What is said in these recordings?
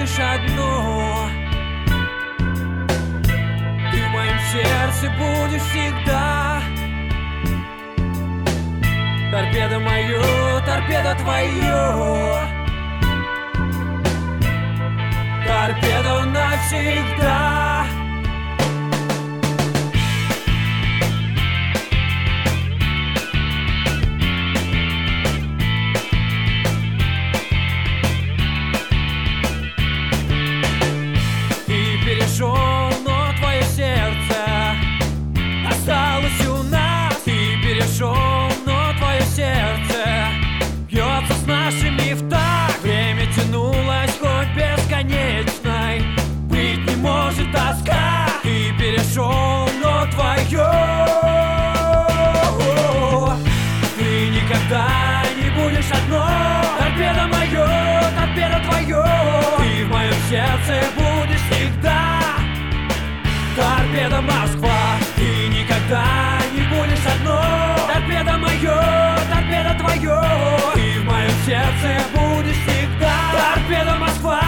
будешь одно. Ты в моем сердце будешь всегда. Торпеда мое, торпеда твое, торпеда навсегда. Ты перешел, но твое сердце осталось у нас. Ты перешел, но твое сердце бьется с нашими в такт. Время тянулось хоть бесконечной, быть не может тоска. Ты перешел, но твое, ты никогда не будешь одно. Торпеда мое, торпеда твое, ты в моем сердце будешь всегда. Торпеда Москва, ты никогда не будешь одно. Торпеда мое, торпеда твое, ты в моем сердце будешь всегда. Торпеда Москва.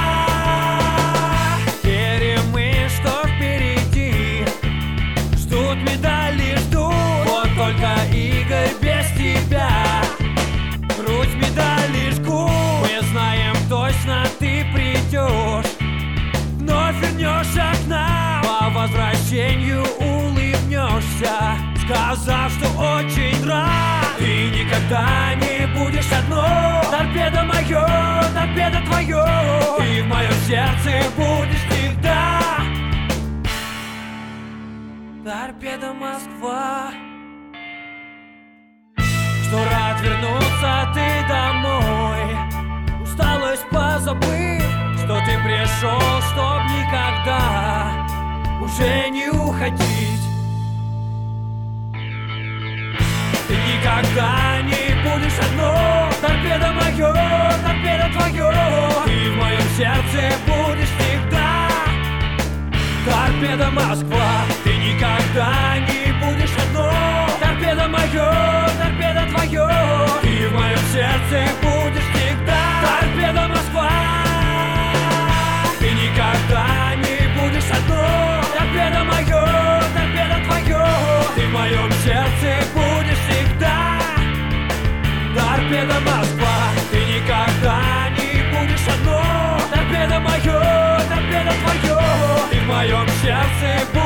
Верим мы, что впереди ждут медали, ждут. Вот только Игорь без тебя грудь медали жгут. Мы знаем точно, ты придешь, вновь вернешься к нам. По возвращению улыбнешься, сказав, что очень рад. Ты никогда не будешь одно. Торпеда мое, торпеда твое, ты в моем сердце будешь всегда. Торпеда Москва. Что рад вернуться ты домой, усталость позабыть, что ты пришел, чтоб никогда уже не уходить. Ты никогда не будешь одно. Торпеда мое, торпеда твое, ты в моем сердце будешь всегда. Торпеда Москва, ты никогда не будешь одно. Торпеда мое, торпеда твое, ты в моем сердце будешь всегда. Торпеда Москва, ты никогда не будешь одно. Торпеда мое, торпеда твое, ты в моем сердце будешь всегда. Торпеда Москва, ты никогда не будешь одно. Торпеда мое, торпеда твое, ты в моем сердце будешь.